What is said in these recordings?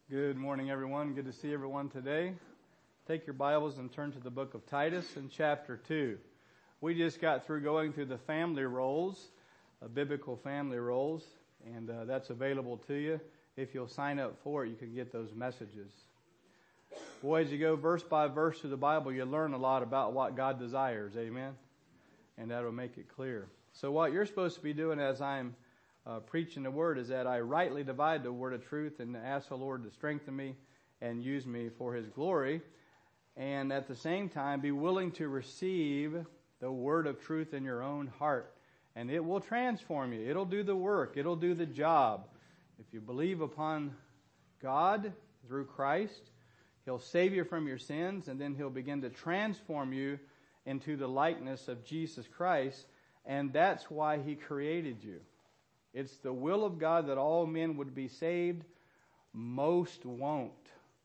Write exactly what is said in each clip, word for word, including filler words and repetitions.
Good morning, everyone. Good to see everyone today. Take your Bibles and turn to the book of Titus in chapter two. We just got through going through the family roles, uh, biblical family roles, and uh, that's available to you. If you'll sign up for it, you can get those messages. Boy, as you go verse by verse through the Bible, you learn a lot about what God desires. Amen? And that'll make it clear. So what you're supposed to be doing as I'm Uh, preaching the word is that I rightly divide the word of truth and ask the Lord to strengthen me and use me for His glory, and at the same time be willing to receive the word of truth in your own heart, and it will transform you. It'll do the work. It'll do the job. If you believe upon God through Christ, He'll save you from your sins, and then He'll begin to transform you into the likeness of Jesus Christ, and that's why He created you. It's the will of God that all men would be saved. Most won't.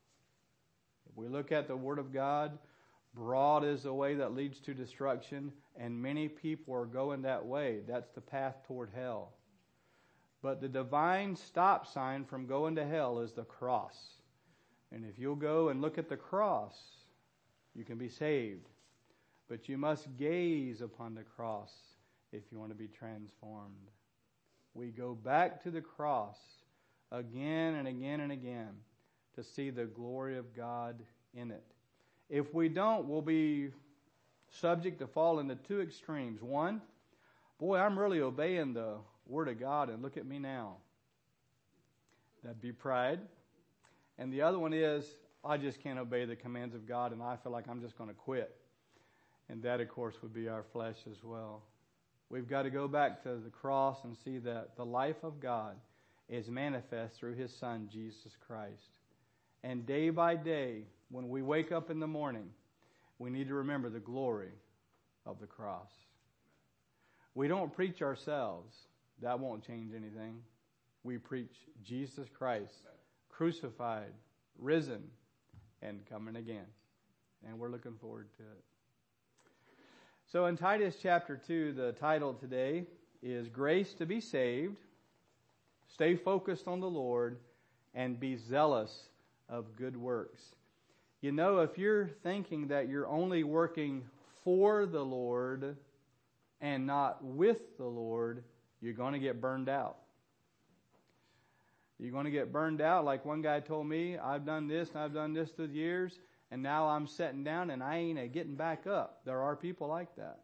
If we look at the Word of God, broad is the way that leads to destruction, and many people are going that way. That's the path toward hell. But the divine stop sign from going to hell is the cross. And if you'll go and look at the cross, you can be saved. But you must gaze upon the cross if you want to be transformed. We go back to the cross again and again and again to see the glory of God in it. If we don't, we'll be subject to fall into two extremes. One, boy, I'm really obeying the Word of God, and look at me now. That'd be pride. And the other one is, I just can't obey the commands of God, and I feel like I'm just going to quit. And that, of course, would be our flesh as well. We've got to go back to the cross and see that the life of God is manifest through His Son, Jesus Christ. And day by day, when we wake up in the morning, we need to remember the glory of the cross. We don't preach ourselves. That won't change anything. We preach Jesus Christ, crucified, risen, and coming again. And we're looking forward to it. So in Titus chapter two, the title today is Grace to be Saved, Stay Focused on the Lord, and Be Zealous of Good Works. You know, if you're thinking that you're only working for the Lord and not with the Lord, you're going to get burned out. You're going to get burned out. Like one guy told me, I've done this and I've done this through the years, and now I'm sitting down and I ain't getting back up. There are people like that.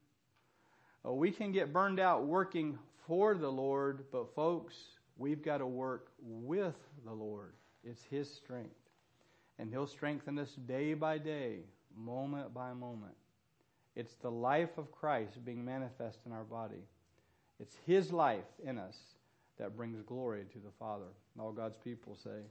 Uh, we can get burned out working for the Lord, but folks, we've got to work with the Lord. It's His strength. And He'll strengthen us day by day, moment by moment. It's the life of Christ being manifest in our body. It's His life in us that brings glory to the Father. And all God's people say,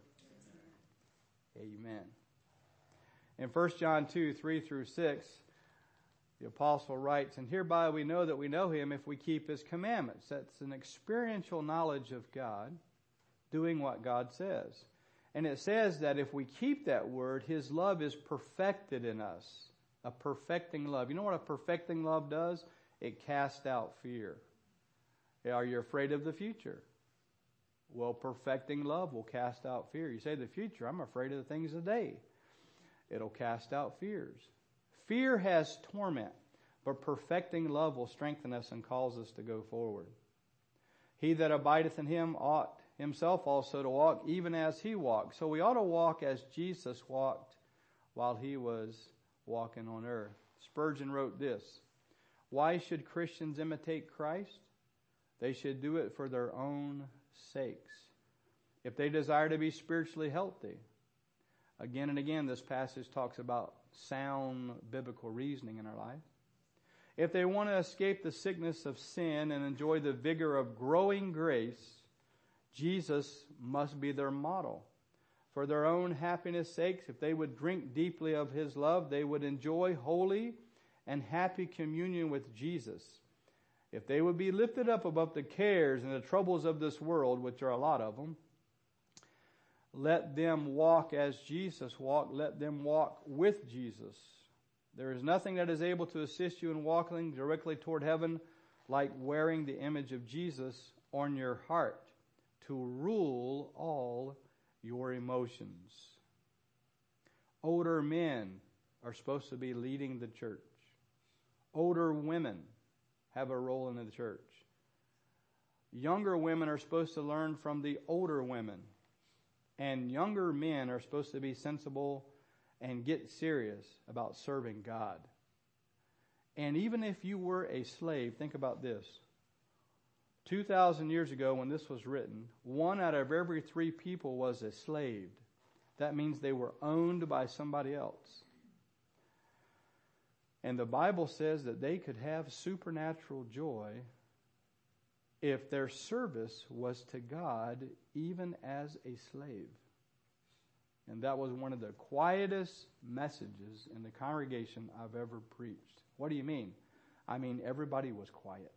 Amen. Amen. In First John two, three through six, the apostle writes, and hereby we know that we know Him if we keep His commandments. That's an experiential knowledge of God, doing what God says. And it says that if we keep that word, His love is perfected in us. A perfecting love. You know what a perfecting love does? It casts out fear. Are you afraid of the future? Well, perfecting love will cast out fear. You say the future, I'm afraid of the things of the day. It'll cast out fears. Fear has torment, but perfecting love will strengthen us and cause us to go forward. He that abideth in Him ought himself also to walk even as He walked. So we ought to walk as Jesus walked while He was walking on earth. Spurgeon wrote this, why should Christians imitate Christ? They should do it for their own sakes. If they desire to be spiritually healthy, again and again, this passage talks about sound biblical reasoning in our life. If they want to escape the sickness of sin and enjoy the vigor of growing grace, Jesus must be their model. For their own happiness' sakes, if they would drink deeply of His love, they would enjoy holy and happy communion with Jesus. If they would be lifted up above the cares and the troubles of this world, which are a lot of them, let them walk as Jesus walked. Let them walk with Jesus. There is nothing that is able to assist you in walking directly toward heaven like wearing the image of Jesus on your heart to rule all your emotions. promotions. Older men are supposed to be leading the church. Older women have a role in the church. Younger women are supposed to learn from the older women. And younger men are supposed to be sensible and get serious about serving God. And even if you were a slave, think about this. two thousand years ago when this was written, one out of every three people was a slave. That means they were owned by somebody else. And the Bible says that they could have supernatural joy if their service was to God even as a slave. And that was one of the quietest messages in the congregation I've ever preached. What do you mean? I mean, everybody was quiet.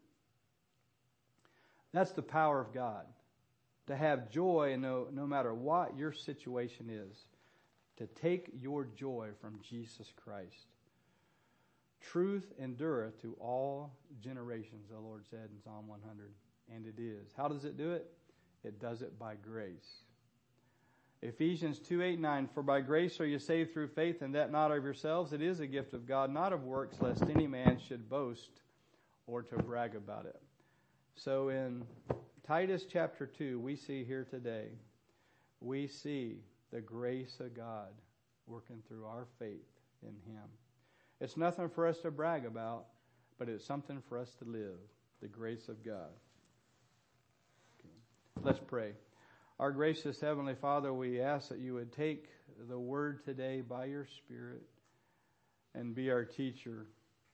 That's the power of God. To have joy no, no matter what your situation is. To take your joy from Jesus Christ. Truth endureth to all generations, the Lord said in Psalm one hundred. And it is. How does it do it? It does it by grace. Ephesians two, eight, nine, for by grace are you saved through faith, and that not of yourselves. It is a gift of God, not of works, lest any man should boast or to brag about it. So in Titus chapter two, we see here today, we see the grace of God working through our faith in Him. It's nothing for us to brag about, but it's something for us to live, the grace of God. Okay. Let's pray. Our gracious Heavenly Father, we ask that you would take the word today by your Spirit and be our teacher.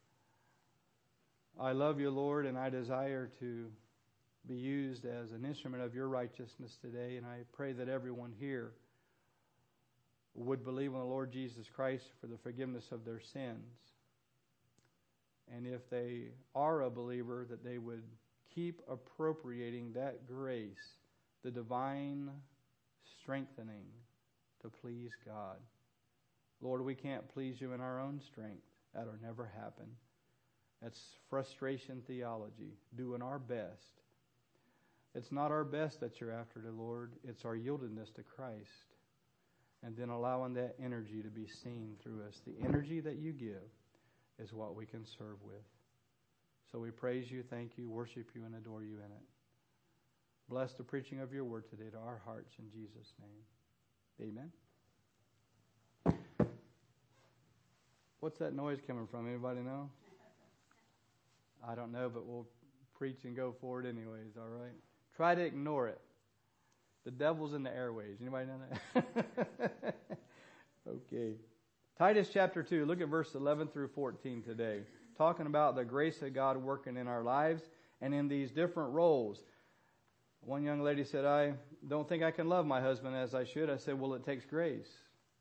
I love you, Lord, and I desire to be used as an instrument of your righteousness today, and I pray that everyone here would believe on the Lord Jesus Christ for the forgiveness of their sins. And if they are a believer, that they would keep appropriating that grace, the divine strengthening to please God. Lord, we can't please you in our own strength. That'll never happen. That's frustration theology, doing our best. It's not our best that you're after, the Lord. It's our yieldedness to Christ. And then allowing that energy to be seen through us. The energy that you give is what we can serve with. So we praise you, thank you, worship you, and adore you in it. Bless the preaching of your word today to our hearts in Jesus' name. Amen. What's that noise coming from? Anybody know? I don't know, but we'll preach and go forward anyways, all right? Try to ignore it. The devil's in the airways. Anybody know that? Okay. Titus chapter two, look at verse eleven through fourteen today. Talking about the grace of God working in our lives and in these different roles. One young lady said, I don't think I can love my husband as I should. I said, well, it takes grace.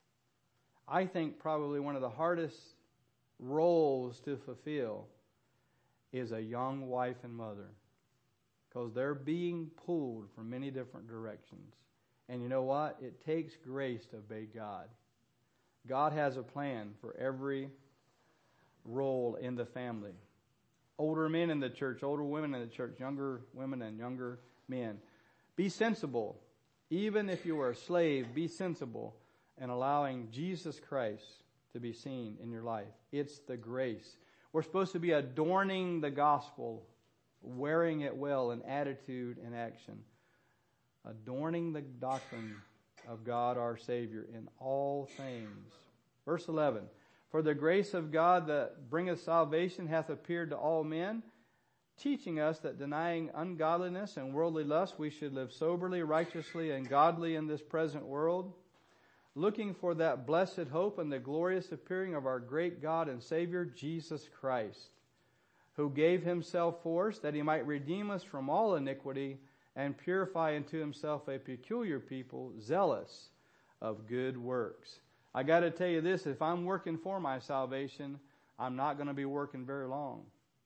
I think probably one of the hardest roles to fulfill is a young wife and mother. Because they're being pulled from many different directions. And you know what? It takes grace to obey God. God has a plan for every role in the family. Older men in the church, older women in the church, younger women and younger men. Be sensible. Even if you are a slave, be sensible in allowing Jesus Christ to be seen in your life. It's the grace. We're supposed to be adorning the gospel, wearing it well in attitude and action. Adorning the doctrine of God our Savior in all things. Verse eleven. For the grace of God that bringeth salvation hath appeared to all men, teaching us that denying ungodliness and worldly lust, we should live soberly, righteously, and godly in this present world, looking for that blessed hope and the glorious appearing of our great God and Savior, Jesus Christ, who gave himself for us that he might redeem us from all iniquity and purify unto himself a peculiar people, zealous of good works. I got to tell you this, if I'm working for my salvation, I'm not going to be working very long.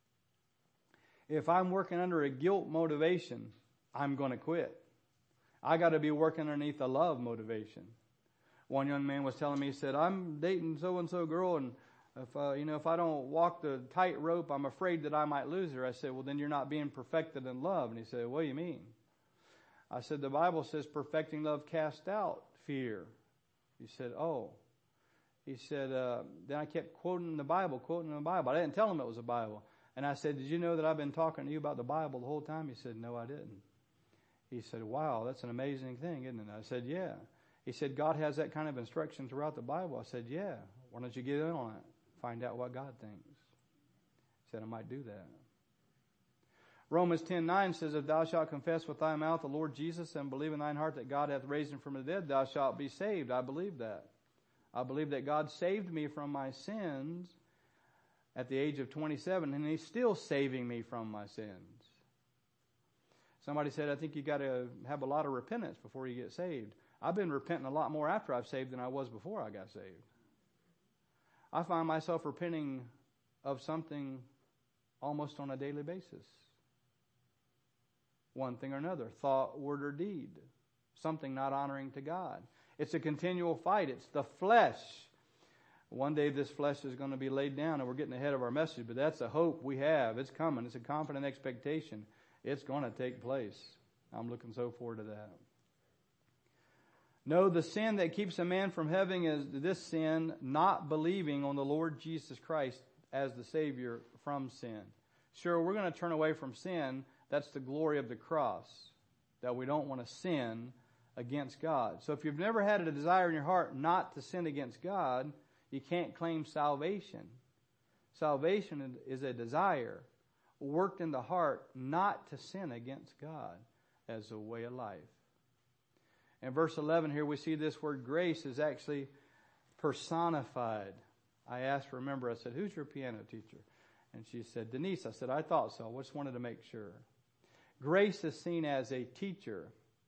If I'm working under a guilt motivation, I'm going to quit. I got to be working underneath a love motivation. One young man was telling me, he said, I'm dating so-and-so girl, and if uh, you know, if I don't walk the tightrope, I'm afraid that I might lose her. I said, well, then you're not being perfected in love. And he said, what do you mean? I said, the Bible says perfecting love casts out fear. He said, oh. He said, uh, then I kept quoting the Bible, quoting the Bible. I didn't tell him it was a Bible. And I said, did you know that I've been talking to you about the Bible the whole time? He said, no, I didn't. He said, wow, that's an amazing thing, isn't it? I said, yeah. He said, God has that kind of instruction throughout the Bible. I said, yeah. Why don't you get in on it? Find out what God thinks. He said, I might do that. Romans ten nine says, if thou shalt confess with thy mouth the Lord Jesus and believe in thine heart that God hath raised him from the dead, thou shalt be saved. I believe that. I believe that God saved me from my sins at the age of twenty-seven, and he's still saving me from my sins. Somebody said, I think you got to have a lot of repentance before you get saved. I've been repenting a lot more after I've saved than I was before I got saved. I find myself repenting of something almost on a daily basis. One thing or another, thought, word, or deed. Something not honoring to God. It's a continual fight. It's the flesh. One day this flesh is going to be laid down, and we're getting ahead of our message, but that's a hope we have. It's coming. It's a confident expectation. It's going to take place. I'm looking so forward to that. No, the sin that keeps a man from heaven is this sin, not believing on the Lord Jesus Christ as the Savior from sin. Sure, we're going to turn away from sin. That's the glory of the cross, that we don't want to sin against God. So if you've never had a desire in your heart not to sin against God, you can't claim salvation. Salvation is a desire worked in the heart not to sin against God as a way of life. In verse eleven here we see this word grace is actually personified. I asked, remember, I said, who's your piano teacher? And she said, Denise. I said, I thought so. I just wanted to make sure. Grace is seen as a teacher.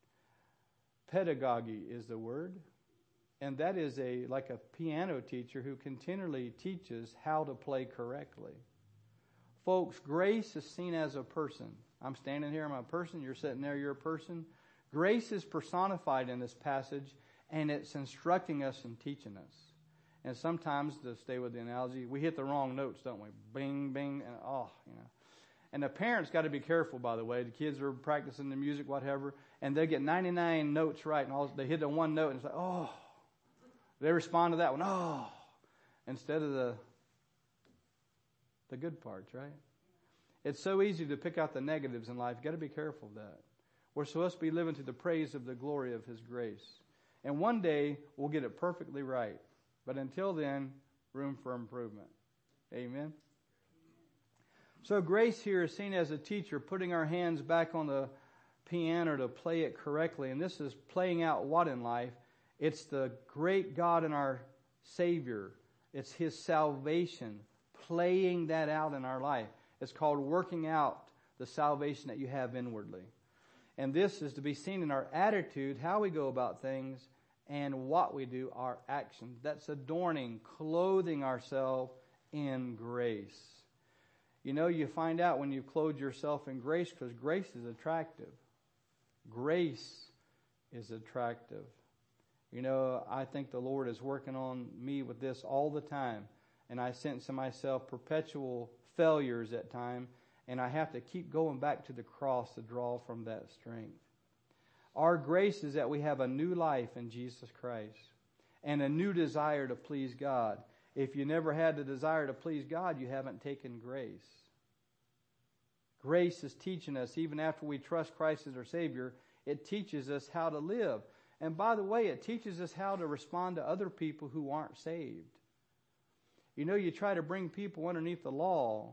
Pedagogy is the word. And that is a like a piano teacher who continually teaches how to play correctly. Folks, grace is seen as a person. I'm standing here, I'm a person. You're sitting there, you're a person. Grace is personified in this passage, and it's instructing us and teaching us. And sometimes, to stay with the analogy, we hit the wrong notes, don't we? Bing, bing, and oh, you know. And the parents got to be careful, by the way. The kids are practicing the music, whatever, and they get ninety-nine notes right, and all, they hit the one note, and it's like, oh. They respond to that one, oh, instead of the the good parts, right? It's so easy to pick out the negatives in life. You've got to be careful of that. We're supposed to be living to the praise of the glory of His grace. And one day, we'll get it perfectly right. But until then, room for improvement. Amen? So grace here is seen as a teacher, putting our hands back on the piano to play it correctly. And this is playing out what in life? It's the great God and our Savior. It's His salvation, playing that out in our life. It's called working out the salvation that you have inwardly. And this is to be seen in our attitude, how we go about things, and what we do, our actions. That's adorning, clothing ourselves in grace. You know, you find out when you've clothed yourself in grace, because grace is attractive. Grace is attractive. You know, I think the Lord is working on me with this all the time. And I sense in myself perpetual failures at times. And I have to keep going back to the cross to draw from that strength. Our grace is that we have a new life in Jesus Christ. And a new desire to please God. If you never had the desire to please God, you haven't taken grace. Grace is teaching us, even after we trust Christ as our Savior, it teaches us how to live. And by the way, it teaches us how to respond to other people who aren't saved. You know, you try to bring people underneath the law,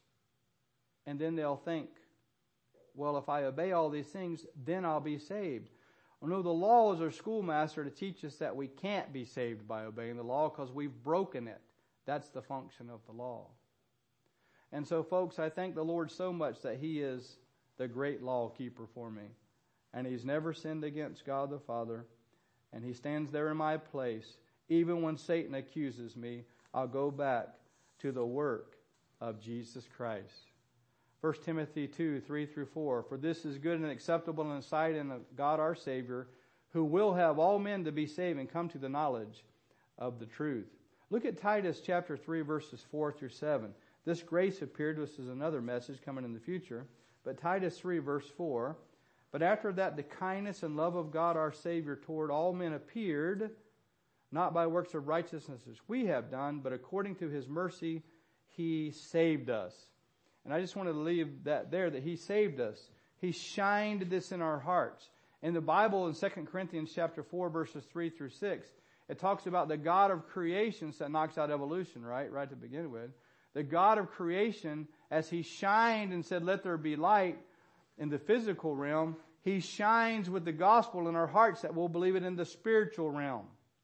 and then they'll think, well, if I obey all these things, then I'll be saved. Well, no, the law is our schoolmaster to teach us that we can't be saved by obeying the law because we've broken it. That's the function of the law. And so, folks, I thank the Lord so much that He is the great law keeper for me. And He's never sinned against God the Father. And He stands there in my place. Even when Satan accuses me, I'll go back to the work of Jesus Christ. First Timothy two, three through four. For this is good and acceptable in the sight of God our Savior, who will have all men to be saved and come to the knowledge of the truth. Look at Titus chapter three, verses four through seven. This grace appeared to us as another message coming in the future. But Titus three, verse four. But after that, the kindness and love of God our Savior toward all men appeared, not by works of righteousness as we have done, but according to His mercy, He saved us. And I just wanted to leave that there, that He saved us. He shined this in our hearts. In the Bible, in Second Corinthians chapter four, verses three through six, it talks about the God of creation, so that knocks out evolution, right? Right to begin with. The God of creation, as He shined and said, let there be light in the physical realm, He shines with the gospel in our hearts that we'll believe it in the spiritual realm.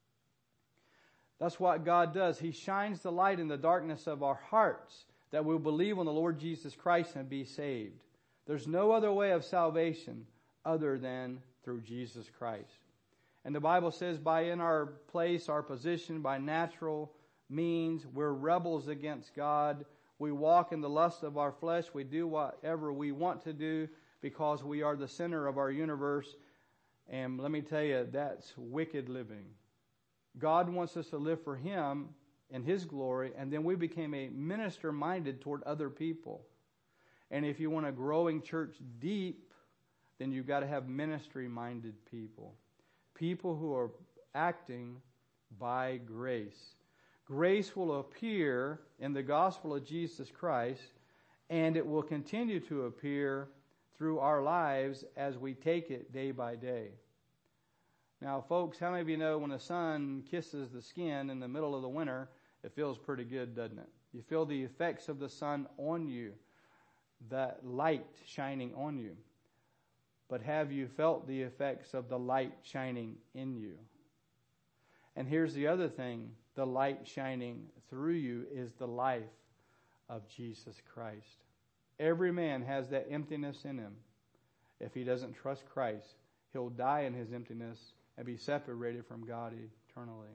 That's what God does. He shines the light in the darkness of our hearts that we'll believe on the Lord Jesus Christ and be saved. There's no other way of salvation other than through Jesus Christ. And the Bible says by in our place, our position, by natural means, we're rebels against God. We walk in the lust of our flesh. We do whatever we want to do because we are the center of our universe. And let me tell you, that's wicked living. God wants us to live for Him and His glory, and then we became a minister minded toward other people. And if you want a growing church deep, then you've got to have ministry minded people. People who are acting by grace. Grace will appear in the gospel of Jesus Christ, and it will continue to appear through our lives as we take it day by day. Now, folks, how many of you know when the sun kisses the skin in the middle of the winter, it feels pretty good, doesn't it? You feel the effects of the sun on you, that light shining on you. But have you felt the effects of the light shining in you? And here's the other thing. The light shining through you is the life of Jesus Christ. Every man has that emptiness in him. If he doesn't trust Christ, he'll die in his emptiness and be separated from God eternally.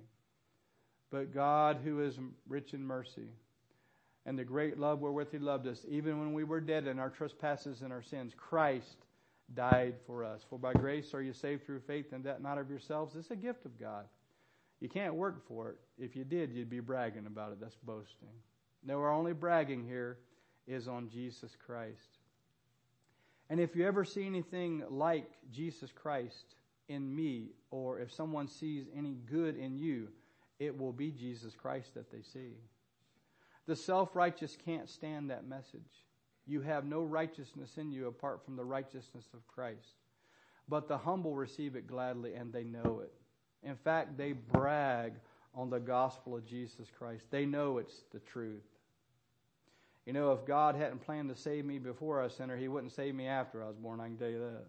But God, who is rich in mercy, and the great love wherewith He loved us, even when we were dead in our trespasses and our sins, Christ died for us. For by grace are you saved through faith, and that not of yourselves. It's a gift of God. You can't work for it. If you did, you'd be bragging about it. That's boasting. No, our only bragging here is on Jesus Christ. And if you ever see anything like Jesus Christ in me, or if someone sees any good in you, it will be Jesus Christ that they see. The self-righteous can't stand that message. You have no righteousness in you apart from the righteousness of Christ. But the humble receive it gladly, and they know it. In fact, they brag on the gospel of Jesus Christ. They know it's the truth. You know, if God hadn't planned to save me before I was a sinner, He wouldn't save me after I was born, I can tell you that.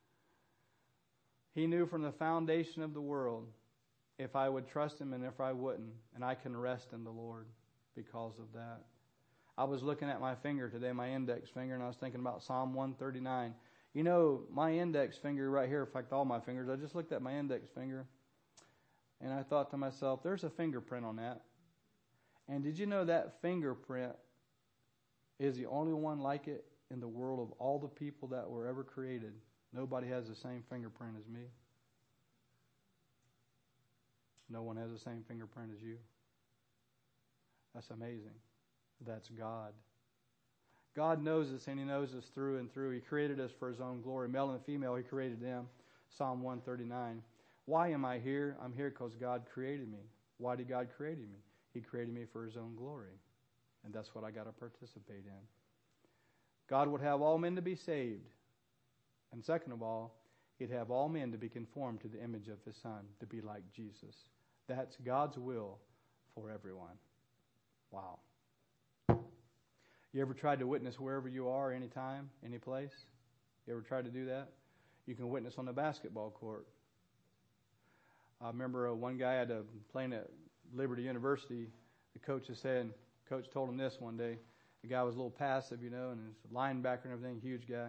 He knew from the foundation of the world if I would trust Him and if I wouldn't, and I can rest in the Lord because of that. I was looking at my finger today, my index finger, and I was thinking about Psalm one thirty-nine. You know, my index finger right here, in fact, all my fingers, I just looked at my index finger, and I thought to myself, there's a fingerprint on that. And did you know that fingerprint is the only one like it in the world of all the people that were ever created? Nobody has the same fingerprint as me. No one has the same fingerprint as you. That's amazing. That's God. God knows us, and He knows us through and through. He created us for His own glory. Male and female, He created them. Psalm one thirty-nine. Why am I here? I'm here because God created me. Why did God create me? He created me for His own glory. And that's what I got to participate in. God would have all men to be saved. And second of all, He'd have all men to be conformed to the image of His Son, to be like Jesus. That's God's will for everyone. Wow. You ever tried to witness wherever you are, anytime, any place? You ever tried to do that? You can witness on the basketball court. I remember uh, one guy had a playing at Liberty University. The coach was saying, coach told him this one day. The guy was a little passive, you know, and he's a linebacker and everything, huge guy.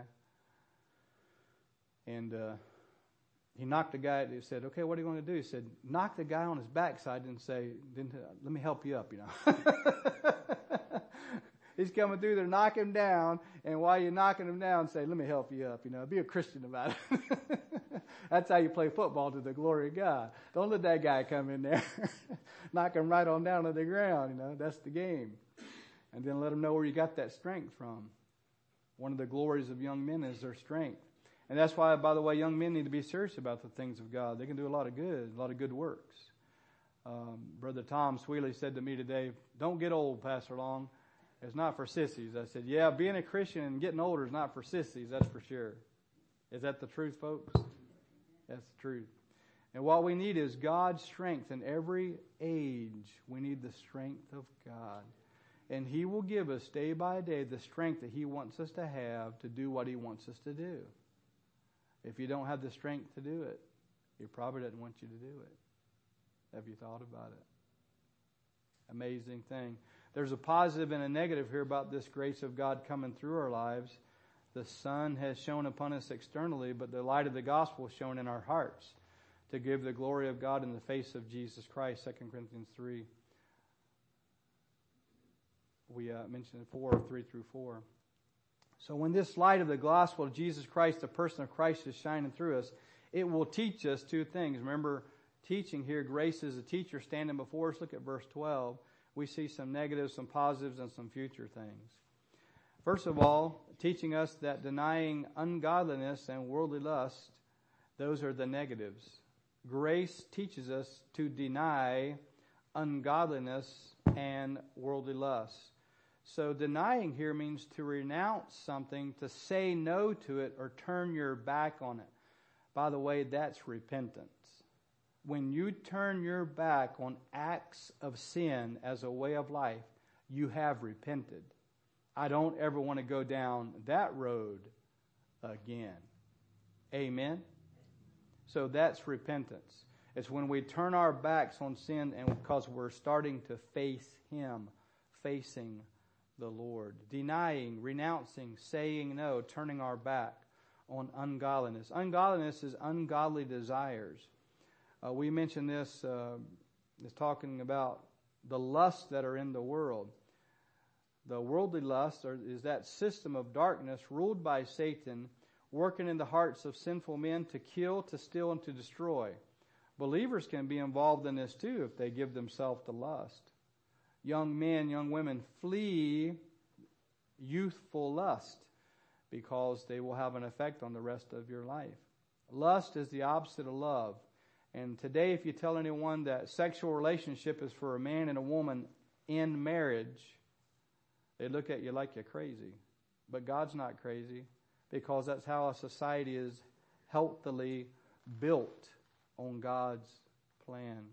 And uh, he knocked the guy. He said, "Okay, what are you going to do?" He said, "Knock the guy on his backside and say, then let me help you up, you know." He's coming through there, knock him down, and while you're knocking him down, say, "Let me help you up." You know, be a Christian about it. That's how you play football, to the glory of God. Don't let that guy come in there, knock him right on down to the ground. You know, that's the game. And then let him know where you got that strength from. One of the glories of young men is their strength. And that's why, by the way, young men need to be serious about the things of God. They can do a lot of good, a lot of good works. Um, Brother Tom Sweeley said to me today, don't get old, Pastor Long. It's not for sissies. I said, yeah, being a Christian and getting older is not for sissies, that's for sure. Is that the truth, folks? That's the truth. And what we need is God's strength. In every age, we need the strength of God. And He will give us day by day the strength that He wants us to have to do what He wants us to do. If you don't have the strength to do it, He probably doesn't want you to do it. Have you thought about it? Amazing thing. There's a positive and a negative here about this grace of God coming through our lives. The sun has shone upon us externally, but the light of the gospel is shown in our hearts to give the glory of God in the face of Jesus Christ, Second Corinthians three. We uh, mentioned four, three through four. So when this light of the gospel of Jesus Christ, the person of Christ, is shining through us, it will teach us two things. Remember, teaching here, grace is a teacher standing before us. Look at verse twelve. We see some negatives, some positives, and some future things. First of all, teaching us that denying ungodliness and worldly lust, those are the negatives. Grace teaches us to deny ungodliness and worldly lust. So denying here means to renounce something, to say no to it, or turn your back on it. By the way, that's repentance. When you turn your back on acts of sin as a way of life, you have repented. I don't ever want to go down that road again. Amen? So that's repentance. It's when we turn our backs on sin and because we're starting to face Him, facing the Lord. Denying, renouncing, saying no, turning our back on ungodliness. Ungodliness is ungodly desires. Uh, we mentioned this, uh, is talking about the lusts that are in the world. The worldly lust are, is that system of darkness ruled by Satan, working in the hearts of sinful men to kill, to steal, and to destroy. Believers can be involved in this too if they give themselves to lust. Young men, young women, flee youthful lust because they will have an effect on the rest of your life. Lust is the opposite of love. And today, if you tell anyone that sexual relationship is for a man and a woman in marriage, they look at you like you're crazy. But God's not crazy, because that's how a society is healthily built on God's plan.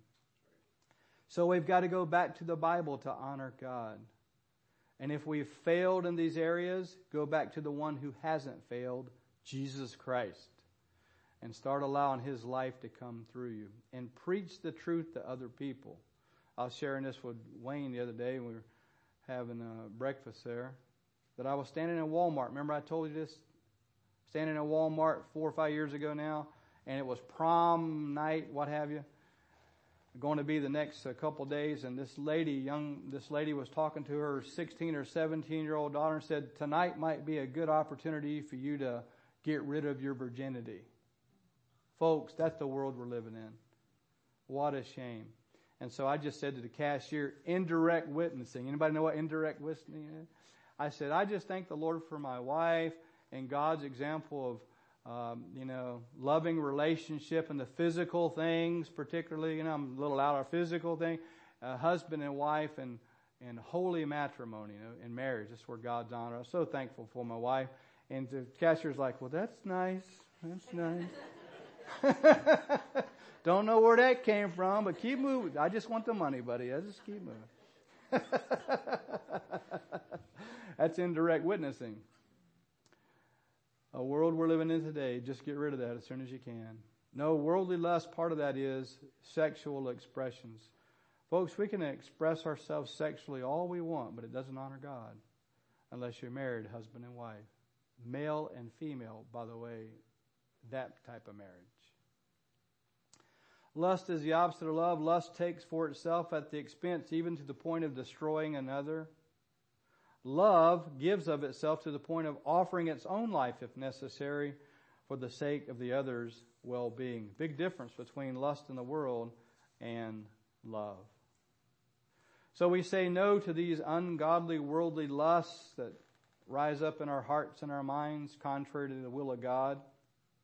So we've got to go back to the Bible to honor God. And if we've failed in these areas, go back to the one who hasn't failed, Jesus Christ. And start allowing His life to come through you. And preach the truth to other people. I was sharing this with Wayne the other day when we were having a breakfast there. That I was standing in Walmart. Remember I told you this? Standing in Walmart four or five years ago now. And it was prom night, what have you. Going to be the next uh, couple of days. And this lady, young, this lady was talking to her sixteen or seventeen year old daughter and said, tonight might be a good opportunity for you to get rid of your virginity. Folks, that's the world we're living in. What a shame. And so I just said to the cashier, indirect witnessing. Anybody know what indirect witnessing is? I said, I just thank the Lord for my wife and God's example of, um, you know, loving relationship and the physical things, particularly, you know, I'm a little out of physical thing, uh, husband and wife and, and holy matrimony, you know, in marriage. That's where God's honor. I'm so thankful for my wife. And the cashier's like, well, that's nice. That's nice. Don't know where that came from, but keep moving. I just want the money, buddy. I just keep moving. That's indirect witnessing. A world we're living in today, just get rid of that as soon as you can. No, worldly lust, part of that is sexual expressions. Folks, we can express ourselves sexually all we want, but it doesn't honor God unless you're married, husband and wife. Male and female, by the way, that type of marriage. Lust is the opposite of love. Lust takes for itself at the expense, even to the point of destroying another. Love gives of itself to the point of offering its own life, if necessary, for the sake of the other's well-being. Big difference between lust in the world and love. So we say no to these ungodly, worldly lusts that rise up in our hearts and our minds, contrary to the will of God.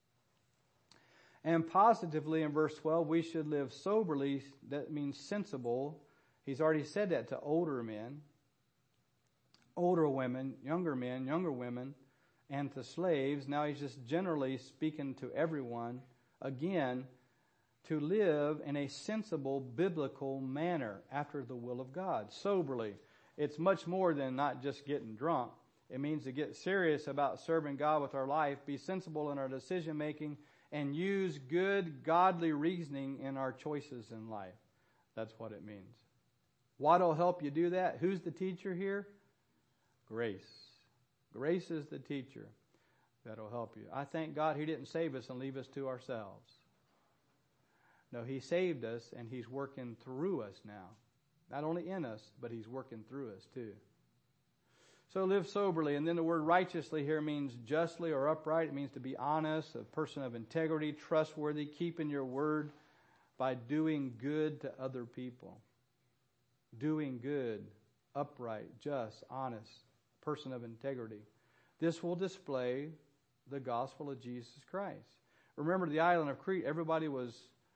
And positively in verse twelve, we should live soberly. That means sensible. He's already said that to older men, older women, younger men, younger women, and to slaves. Now he's just generally speaking to everyone, again, to live in a sensible, biblical manner after the will of God, soberly. It's much more than not just getting drunk. It means to get serious about serving God with our life, be sensible in our decision making, and use good, godly reasoning in our choices in life. That's what it means. What'll help you do that? Who's the teacher here? Grace. Grace is the teacher that'll help you. I thank God He didn't save us and leave us to ourselves. No, He saved us and He's working through us now. Not only in us, but He's working through us too. So live soberly. And then the word righteously here means justly or upright. It means to be honest, a person of integrity, trustworthy, keeping your word by doing good to other people. Doing good, upright, just, honest, person of integrity. This will display the gospel of Jesus Christ. Remember the island of Crete, everybody was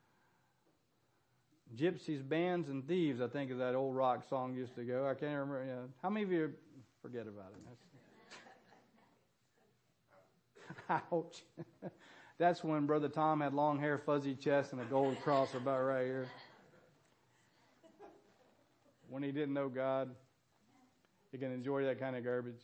gypsies, bands, and thieves, I think, as that old rock song used to go. I can't remember. You know, how many of you forget about it? Ouch. That's when Brother Tom had long hair, fuzzy chest, and a gold cross about right here. When he didn't know God, he can enjoy that kind of garbage.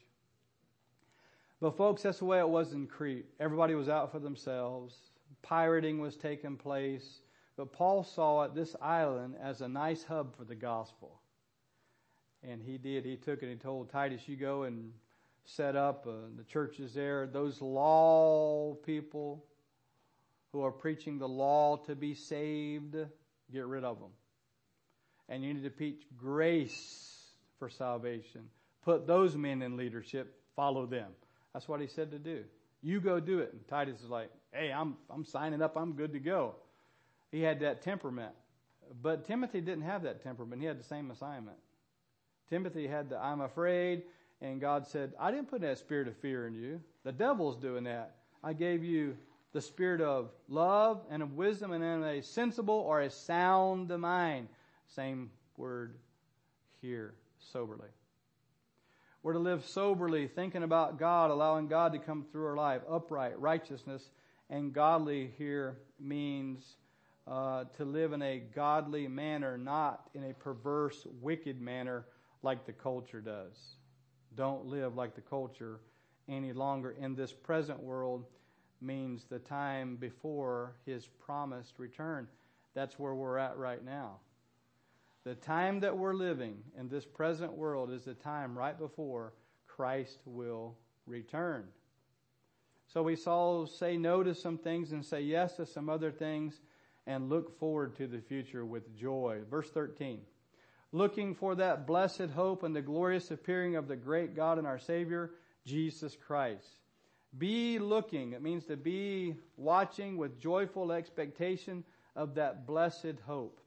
But folks, that's the way it was in Crete. Everybody was out for themselves. Pirating was taking place. But Paul saw it, this island, as a nice hub for the gospel. And he did. He took it and he told Titus, you go and set up uh, the churches there. Those law people who are preaching the law to be saved, get rid of them. And you need to preach grace for salvation. Put those men in leadership. Follow them. That's what he said to do. You go do it. And Titus is like, hey, I'm I'm signing up. I'm good to go. He had that temperament. But Timothy didn't have that temperament. He had the same assignment. Timothy had the I'm afraid. And God said, I didn't put that spirit of fear in you. The devil's doing that. I gave you the spirit of love and of wisdom and in a sensible or a sound mind. Same word here, soberly. We're to live soberly, thinking about God, allowing God to come through our life. Upright, righteousness, and godly here means uh, to live in a godly manner, not in a perverse, wicked manner like the culture does. Don't live like the culture any longer in this present world means the time before His promised return. That's where we're at right now. The time that we're living in this present world is the time right before Christ will return. So we saw say no to some things and say yes to some other things and look forward to the future with joy. Verse thirteen. Looking for that blessed hope and the glorious appearing of the great God and our Savior, Jesus Christ. Be looking. It means to be watching with joyful expectation of that blessed hope.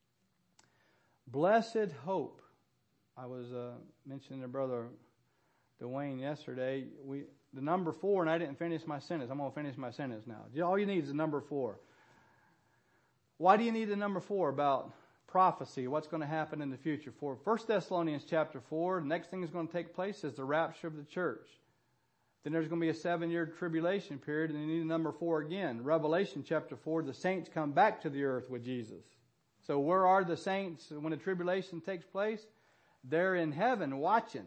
Blessed hope. I was uh, mentioning to Brother Dwayne yesterday, we the number four, and I didn't finish my sentence. I'm going to finish my sentence now. All you need is the number four. Why do you need the number four about prophecy, what's going to happen in the future? For First Thessalonians chapter four, the next thing that's going to take place is the rapture of the church. Then there's going to be a seven-year tribulation period, and you need the number four again. Revelation chapter four, the saints come back to the earth with Jesus. So where are the saints when the tribulation takes place? They're in heaven watching.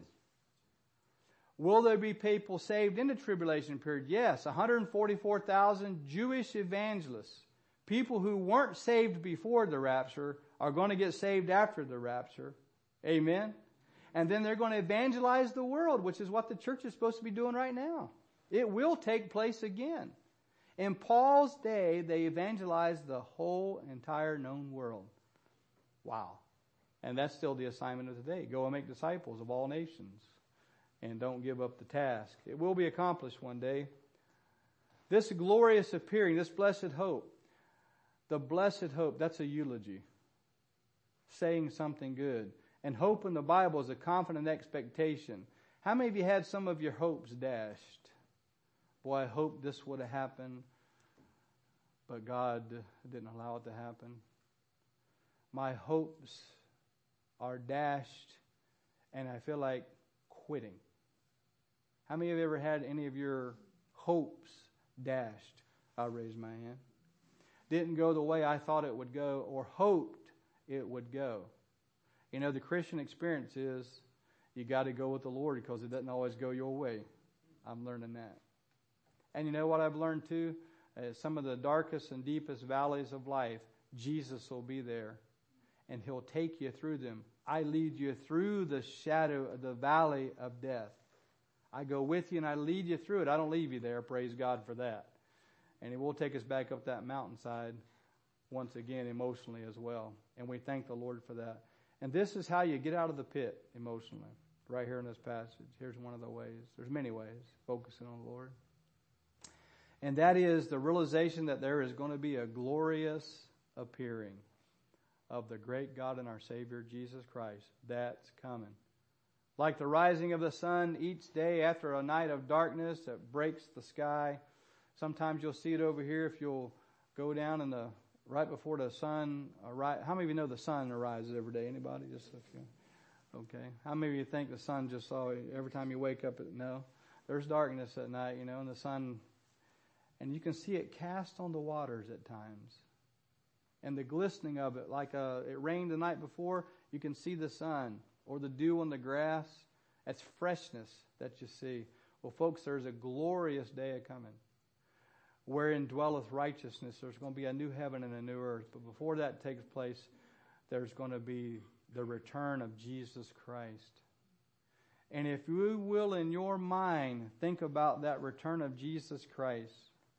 Will there be people saved in the tribulation period? Yes, one hundred forty-four thousand Jewish evangelists. People who weren't saved before the rapture are going to get saved after the rapture. Amen? And then they're going to evangelize the world, which is what the church is supposed to be doing right now. It will take place again. In Paul's day, they evangelized the whole entire known world. Wow. And that's still the assignment of today. Go and make disciples of all nations. And don't give up the task. It will be accomplished one day. This glorious appearing, this blessed hope, the blessed hope, that's a eulogy. Saying something good. And hope in the Bible is a confident expectation. How many of you had some of your hopes dashed? Boy, I hope this would have happened. but God didn't allow it to happen. My hopes are dashed, and I feel like quitting. How many of you ever had any of your hopes dashed? I'll raise my hand. Didn't go the way I thought it would go or hoped it would go. You know, the Christian experience is you got to go with the Lord because it doesn't always go your way. I'm learning that. And you know what I've learned too? Uh, some of the darkest and deepest valleys of life, Jesus will be there and He'll take you through them. I lead you through the shadow of the valley of death. I go with you and I lead you through it. I don't leave you there. Praise God for that. And He will take us back up that mountainside once again emotionally as well. And we thank the Lord for that. And this is how you get out of the pit emotionally. Right here in this passage. Here's one of the ways. There's many ways. Focusing on the Lord. And that is the realization that there is going to be a glorious appearing of the great God and our Savior, Jesus Christ. That's coming. Like the rising of the sun each day after a night of darkness that breaks the sky. Sometimes you'll see it over here if you'll go down in the right before the sun arises. How many of you know the sun arises every day? Anybody? Just a few. Okay. How many of you think the sun just saw every time you wake up? No. There's darkness at night, you know, and the sun, and you can see it cast on the waters at times. And the glistening of it, like uh, it rained the night before, you can see the sun or the dew on the grass. That's freshness that you see. Well, folks, there's a glorious day coming wherein dwelleth righteousness. There's going to be a new heaven and a new earth. But before that takes place, there's going to be the return of Jesus Christ. And if you will in your mind think about that return of Jesus Christ,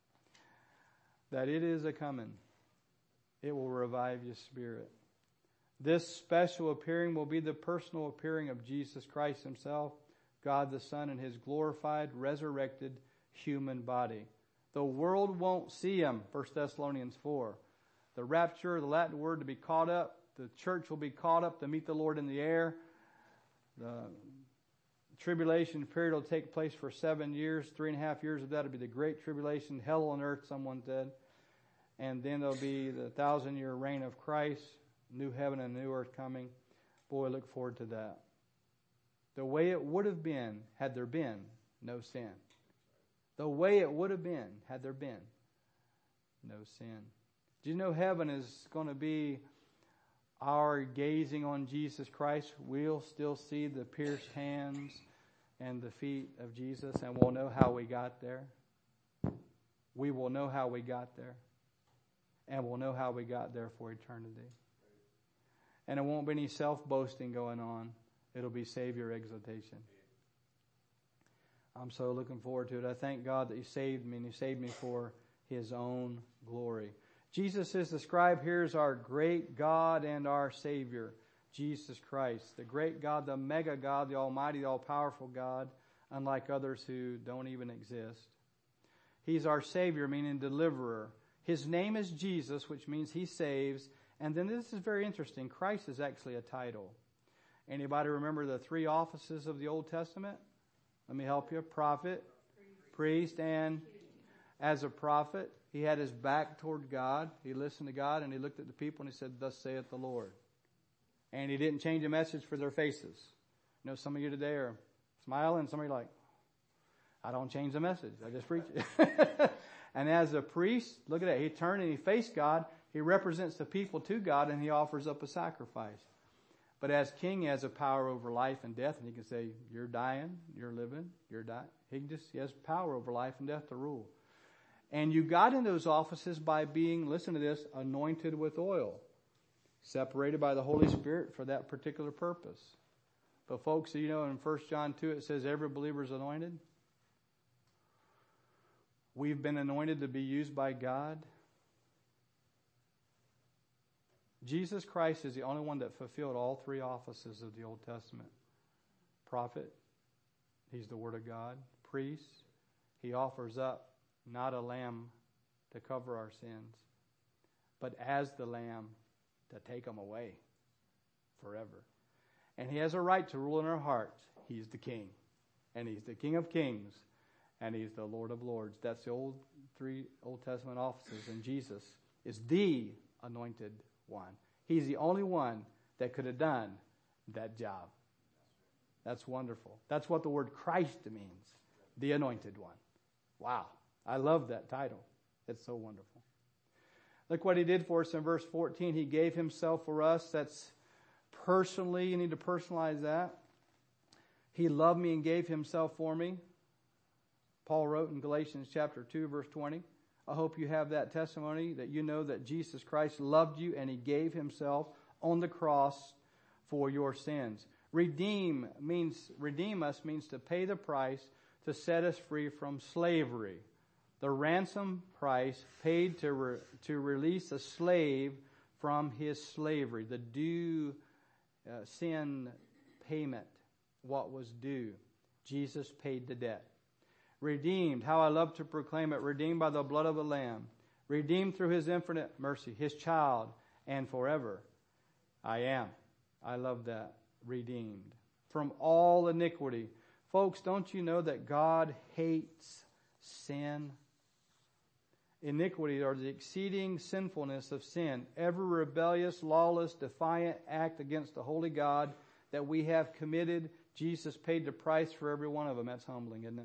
that it is a coming. It will revive your spirit. This special appearing will be the personal appearing of Jesus Christ Himself, God the Son, in His glorified, resurrected human body. The world won't see Him, First Thessalonians four. The rapture, the Latin word to be caught up, the church will be caught up to meet the Lord in the air. The tribulation period will take place for seven years. Three and a half years of that will be the great tribulation, hell on earth, someone said. And then there'll be the thousand year reign of Christ, new heaven and new earth coming. Boy, I look forward to that. The way it would have been had there been no sin. The way it would have been had there been no sin. Do you know heaven is going to be our gazing on Jesus Christ? We'll still see the pierced hands and the feet of Jesus, and we'll know how we got there. We will know how we got there. And we'll know how we got there for eternity. And it won't be any self-boasting going on. It'll be Savior exaltation. I'm so looking forward to it. I thank God that He saved me, and He saved me for His own glory. Jesus is described here as our great God and our Savior, Jesus Christ. The great God, the mega God, the almighty, the all-powerful God, unlike others who don't even exist. He's our Savior, meaning deliverer. His name is Jesus, which means He saves. And then this is very interesting. Christ is actually a title. Anybody remember the three offices of the Old Testament? Let me help you. Prophet, priest, and as a prophet, he had his back toward God. He listened to God, and he looked at the people, and he said, "Thus saith the Lord." And he didn't change the message for their faces. You know, some of you today are smiling, some of you are like, I don't change the message. I just preach it. And as a priest, look at that. He turned and he faced God. He represents the people to God, and he offers up a sacrifice. But as king, he has a power over life and death, and he can say, you're dying, you're living, you're dying. He can just, he has power over life and death to rule. And you got in those offices by being, listen to this, anointed with oil, separated by the Holy Spirit for that particular purpose. But folks, you know, in First John two, it says every believer is anointed. We've been anointed to be used by God. Jesus Christ is the only one that fulfilled all three offices of the Old Testament. Prophet, he's the Word of God. Priest, he offers up not a lamb to cover our sins, but as the lamb to take them away forever. And he has a right to rule in our hearts. He's the king. And he's the King of kings and He's the Lord of Lords. That's the old three Old Testament offices, and Jesus is the anointed one. He's the only one that could have done that job. That's wonderful. That's what the word Christ means, the anointed one. Wow. I love that title. It's so wonderful. Look what He did for us in verse fourteen. He gave Himself for us. That's personally, you need to personalize that. He loved me and gave Himself for me. Paul wrote in Galatians chapter two, verse twenty. I hope you have that testimony, that you know that Jesus Christ loved you and He gave Himself on the cross for your sins. Redeem means, redeem us means to pay the price to set us free from slavery. The ransom price paid to re, to release a slave from his slavery. The due uh, sin payment, what was due. Jesus paid the debt. Redeemed, how I love to proclaim it, redeemed by the blood of the Lamb. Redeemed through His infinite mercy, His child, and forever. I am. I love that. Redeemed. From all iniquity. Folks, don't you know that God hates sin? Iniquity, or the exceeding sinfulness of sin. Every rebellious, lawless, defiant act against the holy God that we have committed, Jesus paid the price for every one of them. That's humbling, isn't it?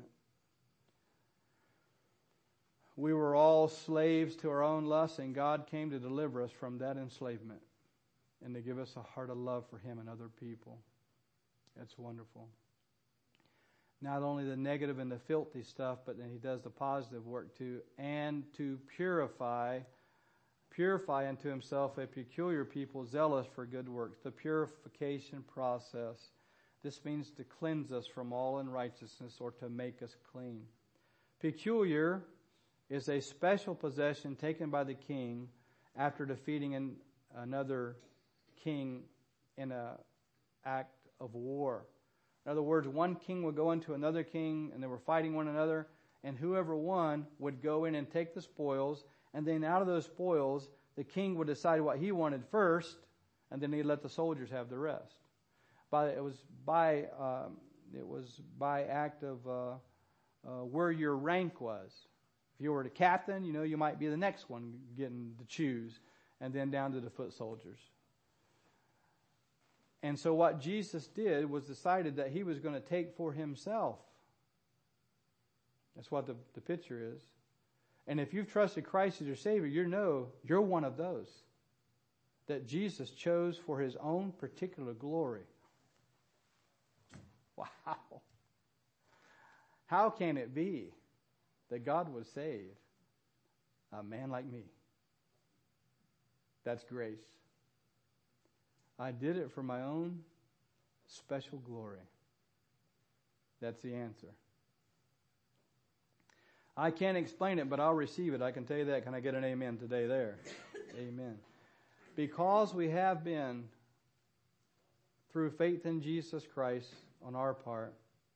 We were all slaves to our own lusts, and God came to deliver us from that enslavement and to give us a heart of love for Him and other people. That's wonderful. Not only the negative and the filthy stuff, but then He does the positive work too, and to purify, purify unto Himself a peculiar people zealous for good works. The purification process. This means to cleanse us from all unrighteousness or to make us clean. Peculiar is a special possession taken by the king after defeating an, another king in an act of war. In other words, one king would go into another king and they were fighting one another, and whoever won would go in and take the spoils, and then out of those spoils, the king would decide what he wanted first, and then he'd let the soldiers have the rest. But it was by um, it was by act of uh, uh, where your rank was. If you were the captain, you know, you might be the next one getting to choose, and then down to the foot soldiers. And so what Jesus did was decided that He was going to take for Himself. That's what the, the picture is. And if you've trusted Christ as your Savior, you know you're one of those that Jesus chose for His own particular glory. Wow. How can it be that God would save a man like me? That's grace. I did it for my own special glory. That's the answer. I can't explain it, but I'll receive it. I can tell you that. Can I get an amen today there? Amen. Because we have been, through faith in Jesus Christ on our part,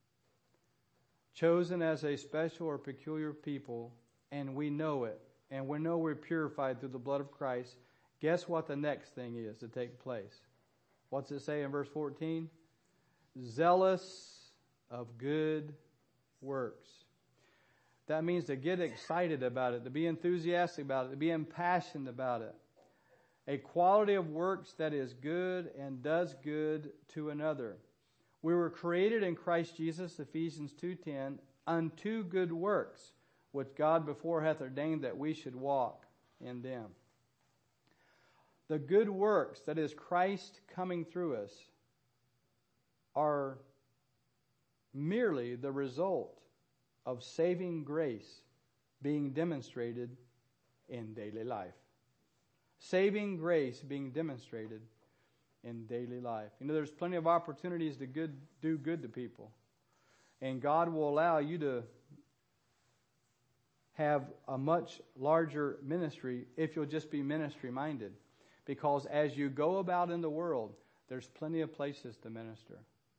chosen as a special or peculiar people, and we know it, and we know we're purified through the blood of Christ, guess what the next thing is to take place? What's it say in verse fourteen? Zealous of good works. That means to get excited about it, to be enthusiastic about it, to be impassioned about it. A quality of works that is good and does good to another. We were created in Christ Jesus, Ephesians two ten, unto good works, which God before hath ordained that we should walk in them. The good works, that is Christ coming through us, are merely the result of saving grace being demonstrated in daily life. Saving grace being demonstrated in daily life. You know, there's plenty of opportunities to good, do good to people. And God will allow you to have a much larger ministry if you'll just be ministry minded. Because as you go about in the world, there's plenty of places to minister.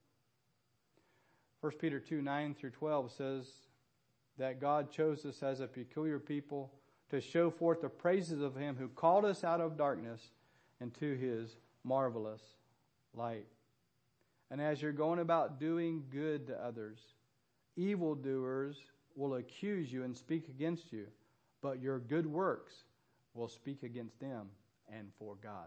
First Peter two, nine through twelve says that God chose us as a peculiar people to show forth the praises of Him who called us out of darkness into His marvelous light. And as you're going about doing good to others, evildoers will accuse you and speak against you, but your good works will speak against them and for God.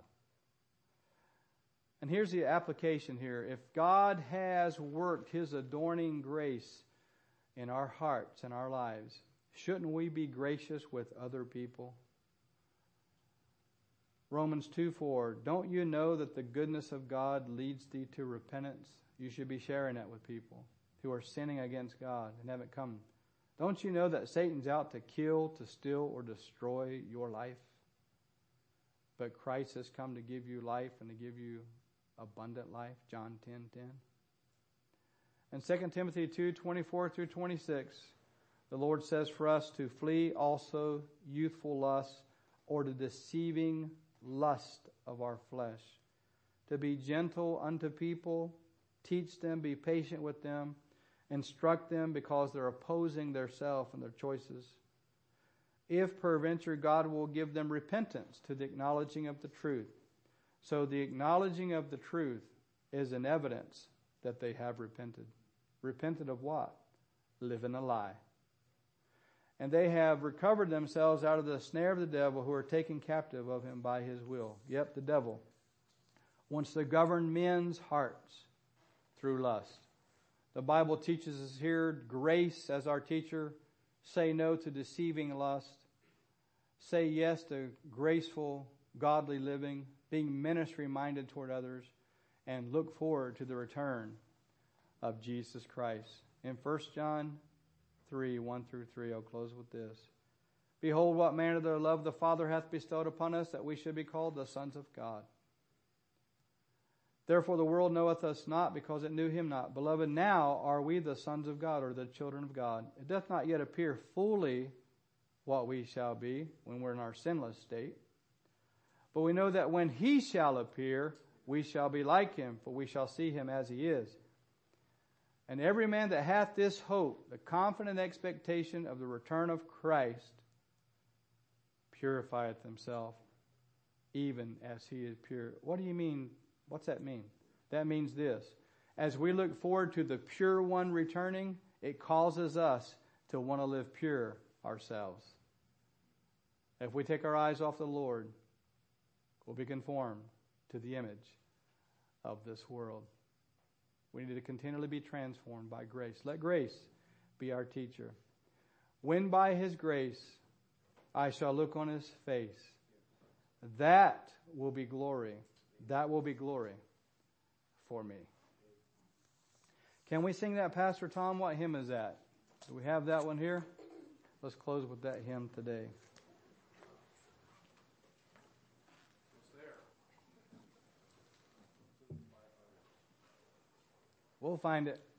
And here's the application here. If God has worked His adorning grace in our hearts and our lives, shouldn't we be gracious with other people? Romans two four, don't you know that the goodness of God leads thee to repentance? You should be sharing that with people who are sinning against God and haven't come. Don't you know that Satan's out to kill, to steal, or destroy your life? But Christ has come to give you life and to give you abundant life, John ten ten. And Second Timothy two twenty-four through twenty-six, the Lord says for us to flee also youthful lusts, or the deceiving lust of our flesh, to be gentle unto people, teach them, be patient with them, instruct them, because they're opposing their self and their choices. If peradventure God will give them repentance to the acknowledging of the truth. So the acknowledging of the truth is an evidence that they have repented. Repented of what? Living a lie. And they have recovered themselves out of the snare of the devil, who are taken captive of him by his will. Yep, the devil wants to govern men's hearts through lust. The Bible teaches us here, grace as our teacher. Say no to deceiving lust. Say yes to graceful, godly living, being ministry-minded toward others, and look forward to the return of Jesus Christ. In First John three, one through three, I'll close with this. Behold, what manner of love the Father hath bestowed upon us, that we should be called the sons of God. Therefore the world knoweth us not, because it knew Him not. Beloved, now are we the sons of God, or the children of God. It doth not yet appear fully what we shall be when we're in our sinless state. But we know that when He shall appear, we shall be like Him, for we shall see Him as He is. And every man that hath this hope, the confident expectation of the return of Christ, purifieth himself, even as He is pure. What do you mean? What's that mean? That means this. As we look forward to the pure one returning, it causes us to want to live pure ourselves. If we take our eyes off the Lord, we'll be conformed to the image of this world. We need to continually be transformed by grace. Let grace be our teacher. When by His grace I shall look on His face, that will be glory. That will be glory for me. Can we sing that, Pastor Tom? What hymn is that? Do we have that one here? Let's close with that hymn today. We'll find it.